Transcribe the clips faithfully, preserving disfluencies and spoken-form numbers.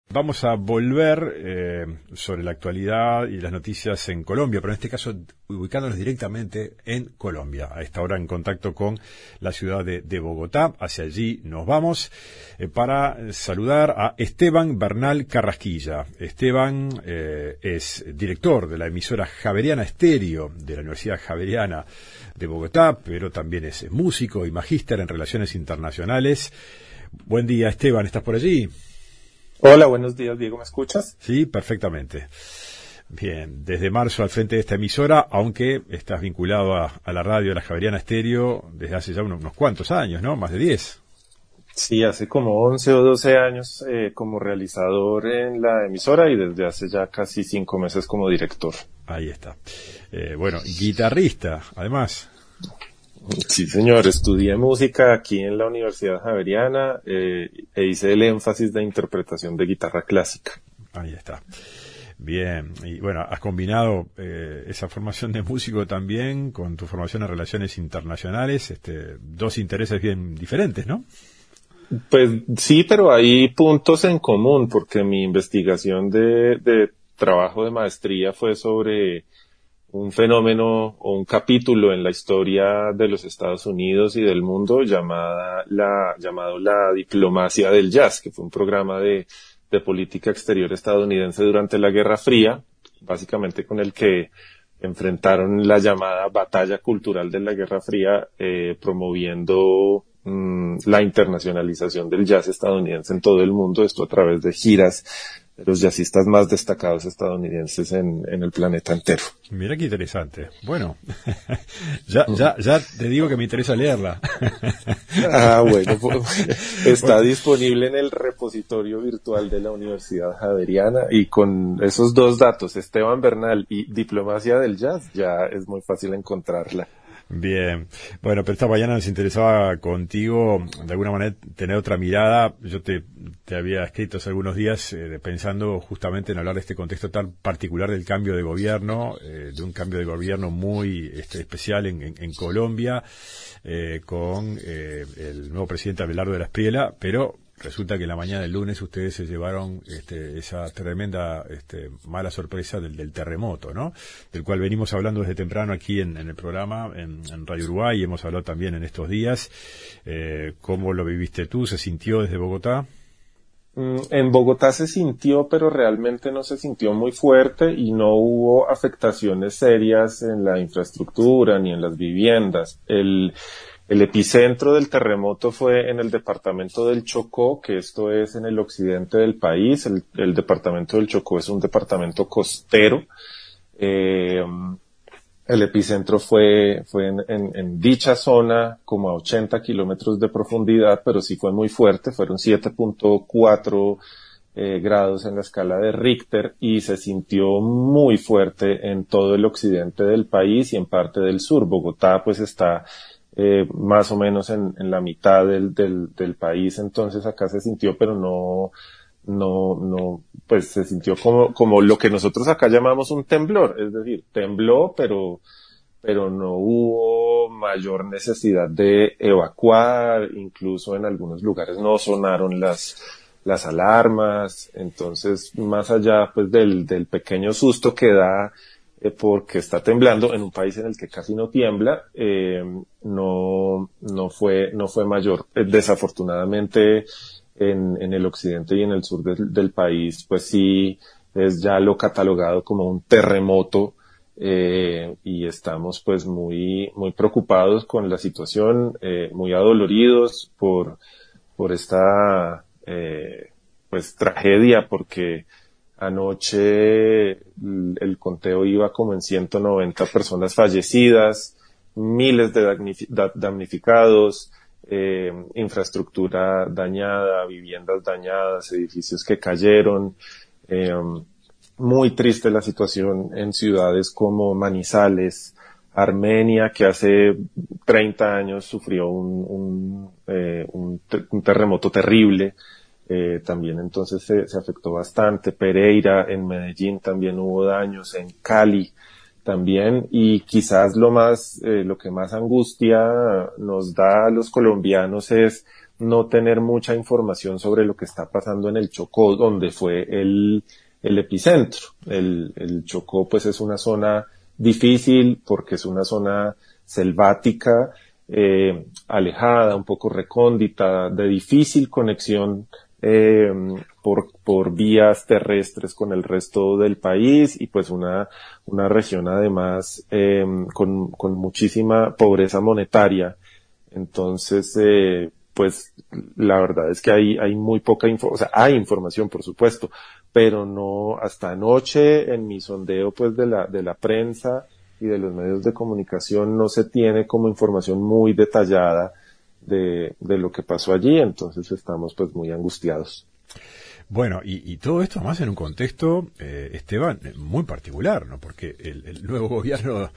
Vamos a volver eh, sobre la actualidad y las noticias en Colombia, pero en este caso ubicándonos directamente en Colombia. A esta hora en contacto con la ciudad de, de Bogotá. Hacia allí nos vamos eh, para saludar a Esteban Bernal Carrasquilla. Esteban eh, es director de la emisora Javeriana Estéreo de la Universidad Javeriana de Bogotá, pero también es músico y magíster en Relaciones Internacionales. Buen día, Esteban, ¿estás por allí? Hola, buenos días, Diego, ¿me escuchas? Sí, perfectamente. Bien, desde marzo al frente de esta emisora, aunque estás vinculado a, a la radio, a la Javeriana Estéreo, desde hace ya unos, unos cuantos años, ¿no? Más de diez. Sí, hace como once o doce años eh, como realizador en la emisora y desde hace ya casi cinco meses como director. Ahí está. Eh, bueno, guitarrista, además. Sí, señor, estudié música aquí en la Universidad Javeriana eh, e hice el énfasis de interpretación de guitarra clásica. Ahí está. Bien, y bueno, has combinado eh, esa formación de músico también con tu formación en Relaciones Internacionales, este, dos intereses bien diferentes, ¿no? Pues sí, pero hay puntos en común porque mi investigación de, de trabajo de maestría fue sobre un fenómeno o un capítulo en la historia de los Estados Unidos y del mundo llamada la, llamado la diplomacia del jazz, que fue un programa de, de política exterior estadounidense durante la Guerra Fría, básicamente con el que enfrentaron la llamada batalla cultural de la Guerra Fría, eh, promoviendo mmm, la internacionalización del jazz estadounidense en todo el mundo, esto a través de giras de los jazzistas más destacados estadounidenses en, en el planeta entero. Mira qué interesante. Bueno, ya, ya, ya te digo que me interesa leerla. Ah, bueno, pues, está bueno. Disponible en el repositorio virtual de la Universidad Javeriana y con esos dos datos, Esteban Bernal y Diplomacia del Jazz, ya es muy fácil encontrarla. Bien, bueno, pero esta mañana nos interesaba contigo, de alguna manera, tener otra mirada. Yo te, te había escrito hace algunos días eh, pensando justamente en hablar de este contexto tan particular del cambio de gobierno, eh, de un cambio de gobierno muy este, especial en, en, en Colombia, eh, con eh, el nuevo presidente Abelardo de la Espriella, pero resulta que en la mañana del lunes ustedes se llevaron este, esa tremenda este, mala sorpresa del, del terremoto, ¿no? Del cual venimos hablando desde temprano aquí en, en el programa, en, en Radio Uruguay, y hemos hablado también en estos días. Eh, ¿Cómo lo viviste tú? ¿Se sintió desde Bogotá? En Bogotá se sintió, pero realmente no se sintió muy fuerte y no hubo afectaciones serias en la infraestructura ni en las viviendas. El El epicentro del terremoto fue en el departamento del Chocó, que esto es en el occidente del país. El, el departamento del Chocó es un departamento costero. Eh, el epicentro fue, fue en, en, en dicha zona, como a ochenta kilómetros de profundidad, pero sí fue muy fuerte. Fueron siete punto cuatro eh, grados en la escala de Richter y se sintió muy fuerte en todo el occidente del país y en parte del sur. Bogotá pues está Eh, más o menos en, en la mitad del, del, del país, entonces acá se sintió, pero no, no, no, pues se sintió como, como lo que nosotros acá llamamos un temblor, es decir, tembló, pero, pero no hubo mayor necesidad de evacuar, incluso en algunos lugares no sonaron las, las alarmas, entonces más allá pues del, del pequeño susto que da porque está temblando en un país en el que casi no tiembla, eh, no, no fue, no fue mayor. Eh, desafortunadamente, en, en el occidente y en el sur del, del país, pues sí, es ya lo catalogado como un terremoto, eh, y estamos pues muy, muy preocupados con la situación, eh, muy adoloridos por, por esta, eh, pues tragedia, porque anoche el conteo iba como en ciento noventa personas fallecidas, miles de damnificados, eh, infraestructura dañada, viviendas dañadas, edificios que cayeron. Eh, muy triste la situación en ciudades como Manizales, Armenia, que hace treinta años sufrió un, un, eh, un, un terremoto terrible. Eh, también entonces se, se afectó bastante. Pereira, en Medellín también hubo daños, en Cali también, y quizás lo más, eh, lo que más angustia nos da a los colombianos es no tener mucha información sobre lo que está pasando en el Chocó, donde fue el, el epicentro. El, el Chocó pues es una zona difícil porque es una zona selvática, eh, alejada, un poco recóndita, de difícil conexión eh, por, por vías terrestres con el resto del país, y pues una, una región además eh, con, con muchísima pobreza monetaria. Entonces, eh, pues la verdad es que hay, hay muy poca info, o sea, hay información por supuesto, pero no, hasta anoche en mi sondeo pues de la, de la prensa y de los medios de comunicación no se tiene como información muy detallada de, de lo que pasó allí, entonces estamos pues muy angustiados. Bueno, y, y todo esto más en un contexto, eh, Esteban, muy particular, ¿no? Porque el, el nuevo gobierno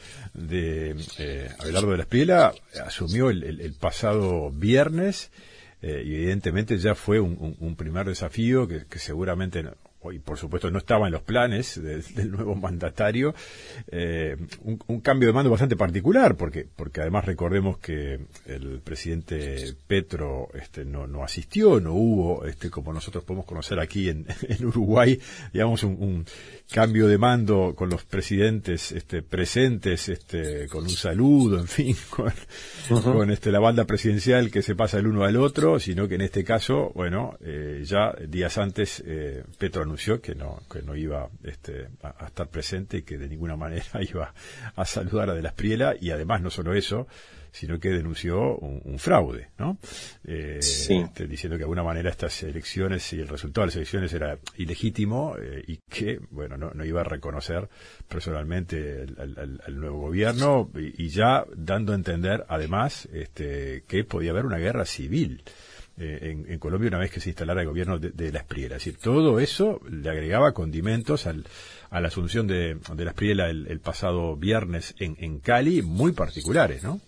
de eh, Abelardo de la Espriella asumió el, el, el pasado viernes, eh, y evidentemente ya fue un, un, un primer desafío que, que seguramente no, y por supuesto no estaba en los planes de, del nuevo mandatario, eh, un, un cambio de mando bastante particular, porque porque además recordemos que el presidente Petro este no no asistió, no hubo, este como nosotros podemos conocer aquí en, en Uruguay, digamos un, un cambio de mando con los presidentes este presentes, este con un saludo, en fin, con, uh-huh. con este la banda presidencial que se pasa el uno al otro, sino que en este caso, bueno, eh, ya días antes eh, Petro anunció que no que no iba este a, a estar presente y que de ninguna manera iba a saludar a De la Espriella, y además no solo eso, sino que denunció un, un fraude, ¿no? Eh, sí. este, diciendo que de alguna manera estas elecciones y el resultado de las elecciones era ilegítimo, eh, y que, bueno, no, no iba a reconocer personalmente al, al, al nuevo gobierno, y, y ya dando a entender, además, este, que podía haber una guerra civil eh, en, en Colombia una vez que se instalara el gobierno de, de la Espriella. Es decir, todo eso le agregaba condimentos al, a la asunción de, de la Espriella el, el pasado viernes en, en Cali, muy particulares, ¿no?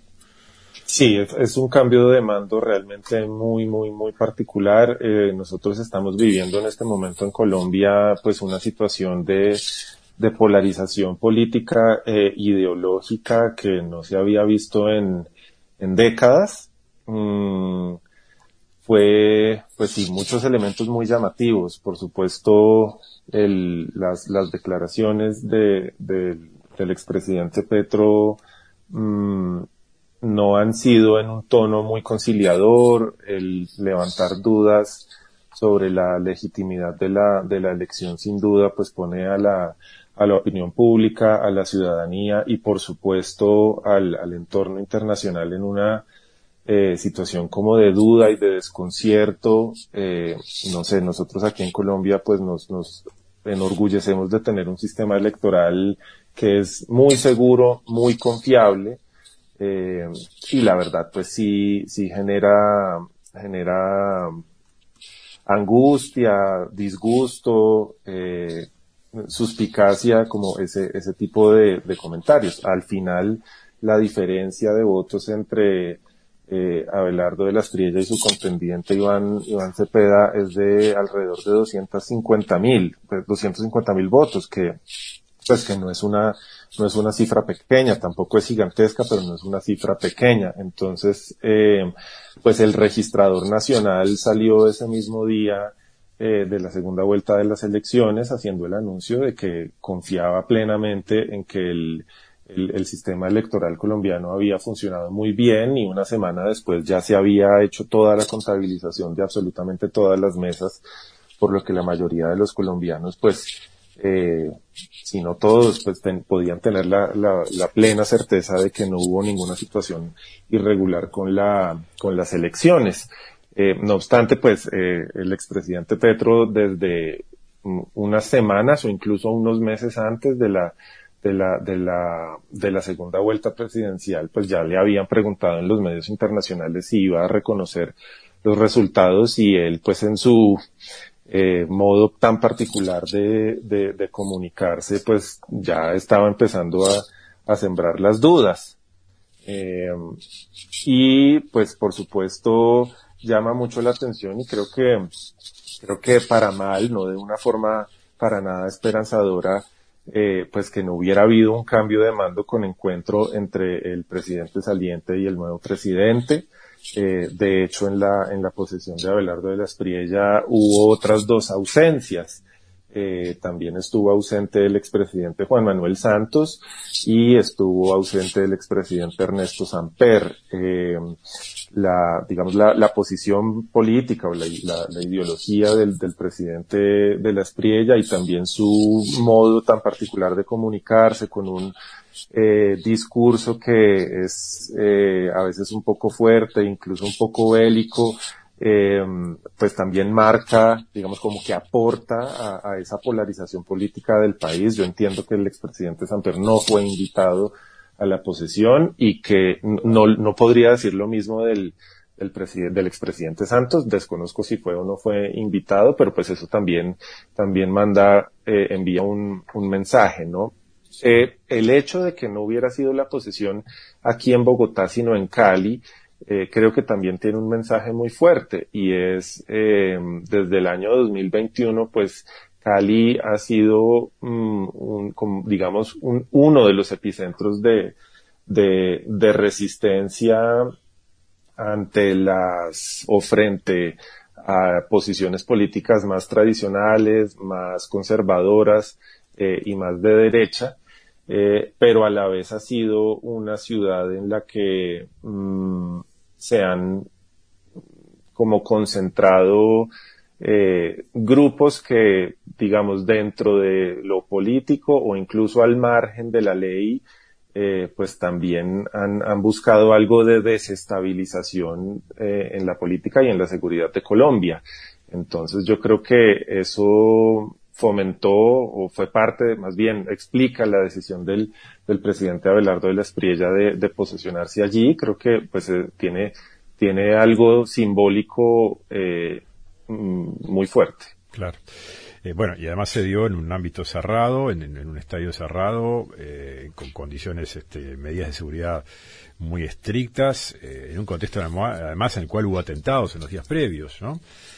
Sí, es, es un cambio de mando realmente muy, muy, muy particular. Eh, nosotros estamos viviendo en este momento en Colombia pues una situación de, de polarización política, eh, ideológica que no se había visto en, en décadas. Mm, fue, pues sí, muchos elementos muy llamativos. Por supuesto, el, las, las declaraciones de, de, del expresidente Petro, mmm, no han sido en un tono muy conciliador. El levantar dudas sobre la legitimidad de la, de la elección sin duda pues pone a la, a la opinión pública, a la ciudadanía y por supuesto al, al entorno internacional en una eh, situación como de duda y de desconcierto. Eh, no sé, nosotros aquí en Colombia pues nos, nos enorgullecemos de tener un sistema electoral que es muy seguro, muy confiable. Eh, y la verdad pues sí, sí genera, genera angustia, disgusto, eh, suspicacia, como ese, ese tipo de, de comentarios. Al final, la diferencia de votos entre eh, Abelardo de la Espriella y su contendiente Iván, Iván Cepeda es de alrededor de doscientos cincuenta mil, pues doscientos cincuenta mil votos, que pues que no es una, no es una cifra pequeña, tampoco es gigantesca, pero no es una cifra pequeña. Entonces, eh, pues el registrador nacional salió ese mismo día eh, de la segunda vuelta de las elecciones haciendo el anuncio de que confiaba plenamente en que el, el, el sistema electoral colombiano había funcionado muy bien, y una semana después ya se había hecho toda la contabilización de absolutamente todas las mesas, por lo que la mayoría de los colombianos, pues, eh, si no todos, pues ten, podían tener la, la, la plena certeza de que no hubo ninguna situación irregular con la, con las elecciones. Eh, no obstante, pues, eh, el expresidente Petro desde unas semanas o incluso unos meses antes de la, de la, de la, de la segunda vuelta presidencial, pues ya le habían preguntado en los medios internacionales si iba a reconocer los resultados, y él, pues en su Eh, modo tan particular de, de, de comunicarse, pues ya estaba empezando a, a sembrar las dudas. Eh, y pues por supuesto llama mucho la atención, y creo que, creo que para mal, no de una forma para nada esperanzadora, eh, pues que no hubiera habido un cambio de mando con encuentro entre el presidente saliente y el nuevo presidente. Eh, de hecho, en la, en la posesión de Abelardo de la Espriella hubo otras dos ausencias. Eh, también estuvo ausente el expresidente Juan Manuel Santos y estuvo ausente el expresidente Ernesto Samper. Eh, la, digamos, la, la posición política o la, la, la ideología del, del presidente de la Espriella y también su modo tan particular de comunicarse con un eh, discurso que es eh, a veces un poco fuerte, incluso un poco bélico, Eh, pues también marca, digamos, como que aporta a, a esa polarización política del país. Yo entiendo que el expresidente Samper no fue invitado a la posesión y que no, no podría decir lo mismo del, del presidente, del expresidente Santos. Desconozco si fue o no fue invitado, pero pues eso también, también manda, eh, envía un, un mensaje, ¿no? Eh, el hecho de que no hubiera sido la posesión aquí en Bogotá, sino en Cali, Eh, creo que también tiene un mensaje muy fuerte y es, eh, desde el año dos mil veintiuno, pues Cali ha sido, um, un, como, digamos, un, uno de los epicentros de, de, de resistencia ante las, o frente a posiciones políticas más tradicionales, más conservadoras, eh, y más de derecha. Eh, pero a la vez ha sido una ciudad en la que um, se han como concentrado eh, grupos que, digamos, dentro de lo político o incluso al margen de la ley, eh, pues también han, han buscado algo de desestabilización eh, en la política y en la seguridad de Colombia. Entonces yo creo que eso fomentó o fue parte, más bien explica la decisión del, del presidente Abelardo de la Espriella de, de posesionarse allí. Creo que pues eh, tiene, tiene algo simbólico eh, muy fuerte. Claro. Eh, bueno, y además se dio en un ámbito cerrado, en, en un estadio cerrado, eh, con condiciones, este, medidas de seguridad muy estrictas, eh, en un contexto además en el cual hubo atentados en los días previos, ¿no?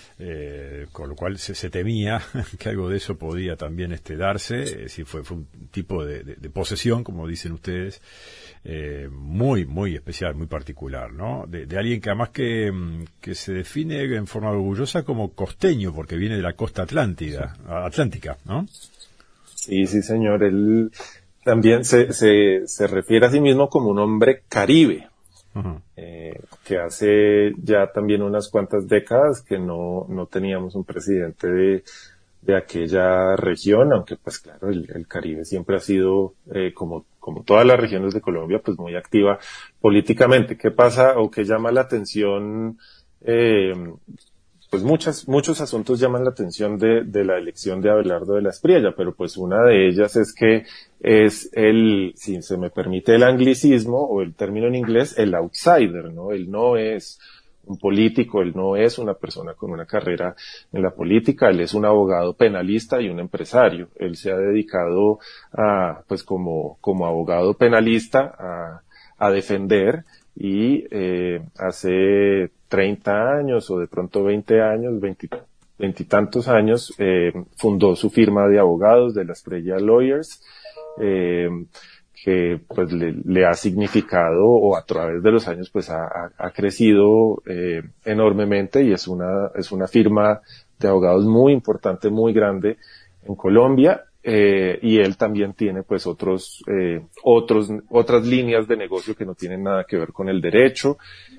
Eh, con lo cual se, se temía que algo de eso podía también este, darse, es decir, fue, fue un tipo de, de, de posesión, como dicen ustedes, eh, muy, muy especial, muy particular, ¿no? De, de alguien que además que, que se define en forma orgullosa como costeño, porque viene de la costa atlántica, atlántica, ¿no? Sí, sí, señor, él también se, se, se refiere a sí mismo como un hombre caribe. Uh-huh. Eh, que hace ya también unas cuantas décadas que no, no teníamos un presidente de, de aquella región, aunque pues claro, el, el Caribe siempre ha sido, eh, como, como todas las regiones de Colombia, pues muy activa políticamente. ¿Qué pasa o qué llama la atención? Eh, pues muchas, muchos asuntos llaman la atención de, de la elección de Abelardo de la Espriella, pero pues una de ellas es que es el, si se me permite el anglicismo o el término en inglés, el outsider, ¿no? Él no es un político, él no es una persona con una carrera en la política, él es un abogado penalista y un empresario. Él se ha dedicado a, pues como, como abogado penalista a, a defender y, eh, hace treinta años o de pronto veinte años, veinte, veintitantos años, eh, fundó su firma de abogados de la Espriella Lawyers, eh, que pues le, le ha significado o a través de los años pues ha, ha crecido eh, enormemente y es una, es una firma de abogados muy importante, muy grande en Colombia. Eh, y él también tiene pues otros, eh, otros, otras líneas de negocio que no tienen nada que ver con el derecho.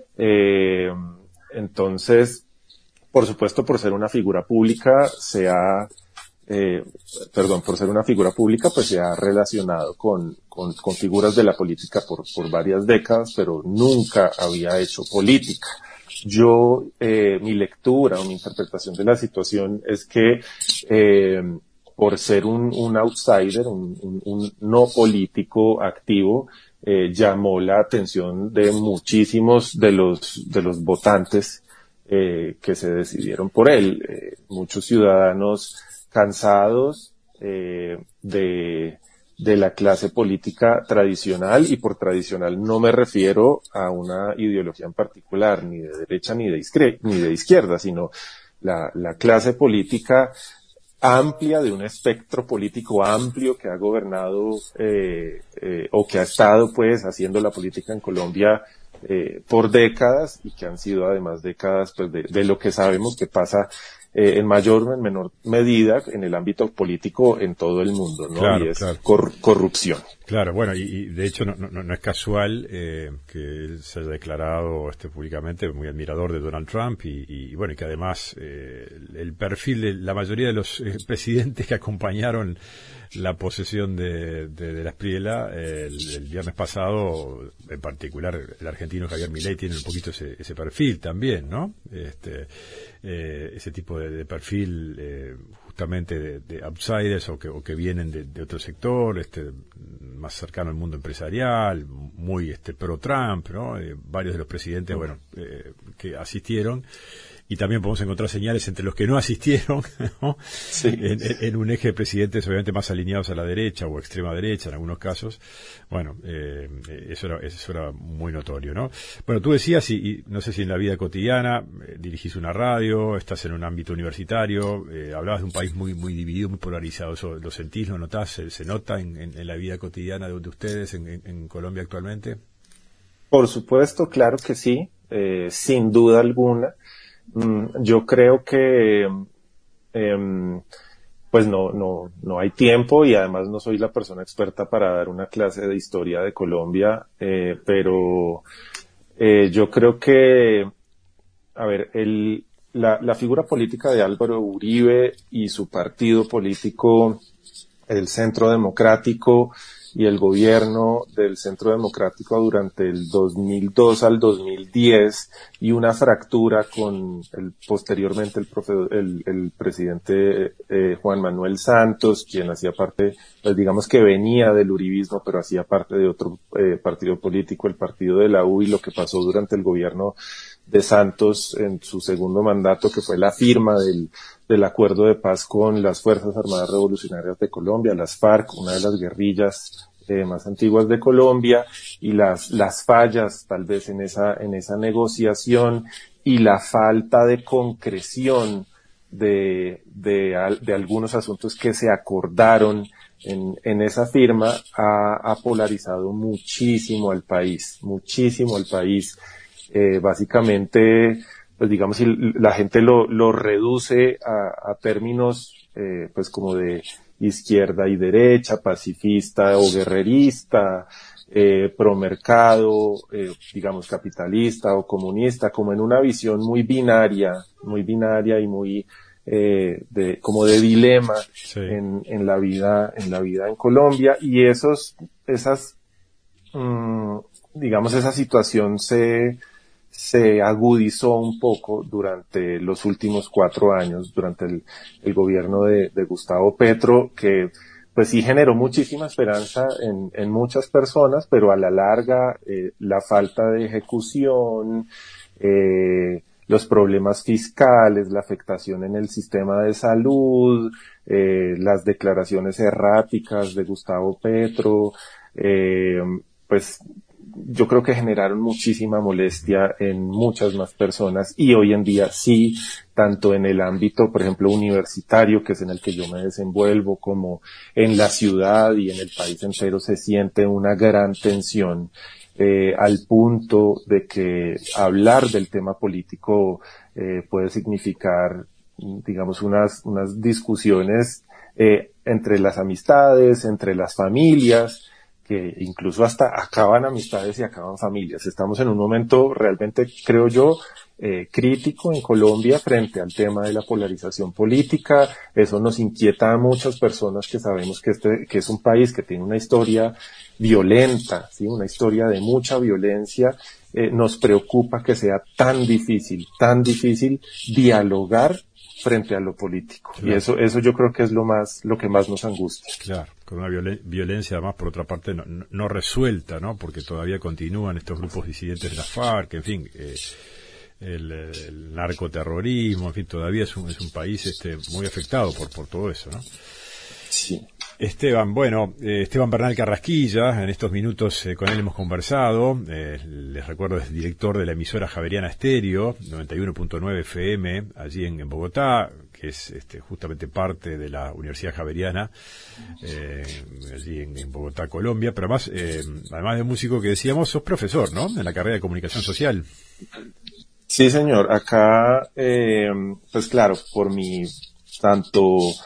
Eh, entonces, por supuesto, por ser una figura pública, se ha, eh, perdón, por ser una figura pública, pues se ha relacionado con, con, con figuras de la política por, por varias décadas, pero nunca había hecho política. Yo, eh, mi lectura o mi interpretación de la situación es que, eh, por ser un, un outsider, un, un, un no político activo, eh, llamó la atención de muchísimos de los, de los votantes, eh, que se decidieron por él. Eh, muchos ciudadanos cansados, eh, de, de la clase política tradicional, y por tradicional no me refiero a una ideología en particular, ni de derecha ni de izquierda, ni de izquierda, sino la, la clase política amplia, de un espectro político amplio que ha gobernado, eh, eh, o que ha estado pues haciendo la política en Colombia eh, por décadas y que han sido además décadas pues de, de lo que sabemos que pasa eh, en mayor o en menor medida en el ámbito político en todo el mundo, ¿no? Claro, y es claro. cor- corrupción. Claro, bueno, y, y de hecho no, no, no es casual eh, que él se haya declarado este, públicamente muy admirador de Donald Trump y, y bueno, y que además eh, el perfil de la mayoría de los eh, presidentes que acompañaron la posesión de, de, de la Espriella eh, el, el viernes pasado, en particular el argentino Javier Milei tiene un poquito ese, ese perfil también, ¿no? Este, eh, ese tipo de, de perfil eh, justamente de, de outsiders o que, o que vienen de, de otro sector, este, más cercano al mundo empresarial, muy este pro Trump, ¿no? Eh, varios de los presidentes, bueno, eh, que asistieron. Y también podemos encontrar señales entre los que no asistieron, ¿no? Sí. En, en, en un eje de presidentes obviamente más alineados a la derecha o extrema derecha en algunos casos. Bueno, eh, eso era, eso era muy notorio, ¿no? Bueno, tú decías, y, y no sé si en la vida cotidiana, eh, dirigís una radio, estás en un ámbito universitario, eh, hablabas de un país muy muy dividido, muy polarizado. ¿Eso lo sentís, lo notás, se, se nota en, en, en la vida cotidiana de, de ustedes en, en, en Colombia actualmente? Por supuesto, claro que sí, eh, sin duda alguna. Yo creo que eh, pues no, no, no hay tiempo y además no soy la persona experta para dar una clase de historia de Colombia, eh, pero eh, yo creo que, a ver, el, la, la figura política de Álvaro Uribe y su partido político, el Centro Democrático, y el gobierno del Centro Democrático durante el dos mil dos al dos mil diez y una fractura con el posteriormente el, profe, el, el presidente eh, Juan Manuel Santos, quien hacía parte, pues digamos que venía del uribismo, pero hacía parte de otro eh, partido político, el partido de la U, y lo que pasó durante el gobierno de Santos en su segundo mandato, que fue la firma del, del acuerdo de paz con las Fuerzas Armadas Revolucionarias de Colombia, las FARC, una de las guerrillas eh, más antiguas de Colombia, y las, las fallas tal vez en esa, en esa negociación y la falta de concreción de, de, de algunos asuntos que se acordaron en, en esa firma ha, ha polarizado muchísimo al país, muchísimo al país. Eh, básicamente, pues digamos, si la gente lo, lo reduce a, a términos, eh, pues como de izquierda y derecha, pacifista o guerrerista, eh, promercado, eh, digamos, capitalista o comunista, como en una visión muy binaria, muy binaria y muy, eh, de, como de dilema sí. en, en la vida, en la vida en Colombia, y esos, esas, mmm, digamos, esa situación se, se agudizó un poco durante los últimos cuatro años, durante el, el gobierno de, de Gustavo Petro, que pues sí generó muchísima esperanza en, en muchas personas, pero a la larga eh, la falta de ejecución, eh, los problemas fiscales, la afectación en el sistema de salud, eh, las declaraciones erráticas de Gustavo Petro, eh, pues yo creo que generaron muchísima molestia en muchas más personas, y hoy en día sí, tanto en el ámbito, por ejemplo, universitario, que es en el que yo me desenvuelvo, como en la ciudad y en el país entero, se siente una gran tensión, eh, al punto de que hablar del tema político eh, puede significar, digamos, unas, unas discusiones eh, entre las amistades, entre las familias, que incluso hasta acaban amistades y acaban familias. Estamos en un momento realmente, creo yo, eh, crítico en Colombia frente al tema de la polarización política. Eso nos inquieta a muchas personas que sabemos que este, que es un país que tiene una historia violenta, ¿sí? Una historia de mucha violencia. Eh, nos preocupa que sea tan difícil, tan difícil dialogar frente a lo político. Claro. Y eso, eso yo creo que es lo más, lo que más nos angustia. Claro, con una violen- violencia además, por otra parte, no, no, no resuelta, ¿no? Porque todavía continúan estos grupos disidentes de la FARC, en fin, eh, el, el narcoterrorismo, en fin, todavía es un, es un país este muy afectado por, por todo eso, ¿no? Sí. Esteban, bueno, eh, Esteban Bernal Carrasquilla, en estos minutos eh, con él hemos conversado, eh, les recuerdo es director de la emisora Javeriana Estéreo, noventa y uno punto nueve F M, allí en, en Bogotá, que es este, justamente parte de la Universidad Javeriana, eh, allí en, en Bogotá, Colombia, pero además, eh, además de músico que decíamos, sos profesor, ¿no?, en la carrera de Comunicación Social. Sí, señor, acá, eh, pues claro, por mi tanto...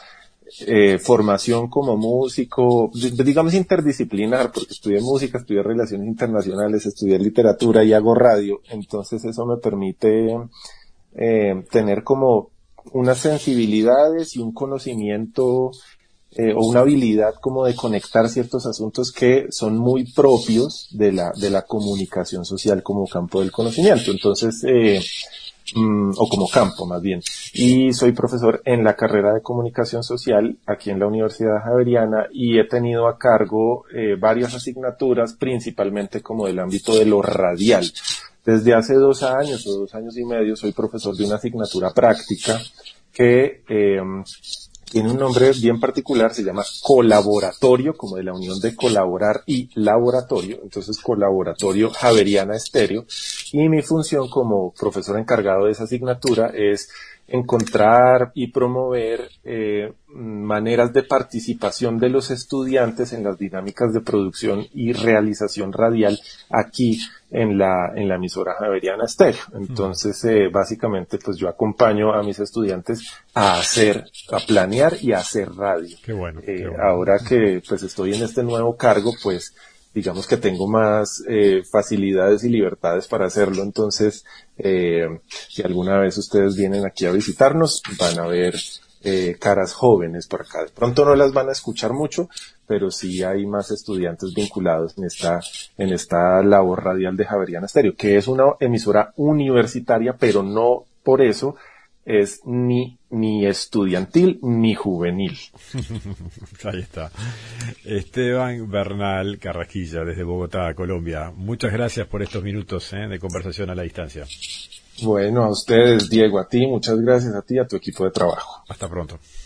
Eh, formación como músico, digamos interdisciplinar, porque estudié música, estudié relaciones internacionales, estudié literatura y hago radio, entonces eso me permite eh, tener como unas sensibilidades y un conocimiento eh, o una habilidad como de conectar ciertos asuntos que son muy propios de la de la comunicación social como campo del conocimiento. Entonces, eh, Mm, o como campo más bien, y soy profesor en la carrera de comunicación social aquí en la Universidad Javeriana y he tenido a cargo eh, varias asignaturas, principalmente como del ámbito de lo radial. Desde hace dos años o dos años y medio soy profesor de una asignatura práctica que eh, tiene un nombre bien particular, se llama colaboratorio, como de la unión de colaborar y laboratorio, entonces colaboratorio Javeriana Estéreo, y mi función como profesor encargado de esa asignatura es encontrar y promover eh, maneras de participación de los estudiantes en las dinámicas de producción y realización radial aquí en la en la emisora Javeriana Estéreo. Entonces, eh, básicamente, pues yo acompaño a mis estudiantes a hacer, a planear y a hacer radio. Qué bueno, eh, qué bueno. Ahora que pues estoy en este nuevo cargo, pues digamos que tengo más eh, facilidades y libertades para hacerlo. Entonces, eh, si alguna vez ustedes vienen aquí a visitarnos, van a ver eh, caras jóvenes por acá. De pronto no las van a escuchar mucho, pero sí hay más estudiantes vinculados en esta en esta labor radial de Javeriana Estéreo, que es una emisora universitaria, pero no por eso es ni ni estudiantil ni juvenil. Ahí está. Esteban Bernal Carrasquilla, desde Bogotá, Colombia. Muchas gracias por estos minutos eh, de conversación a la distancia. Bueno, a ustedes, Diego, a ti, muchas gracias a ti y a tu equipo de trabajo. Hasta pronto.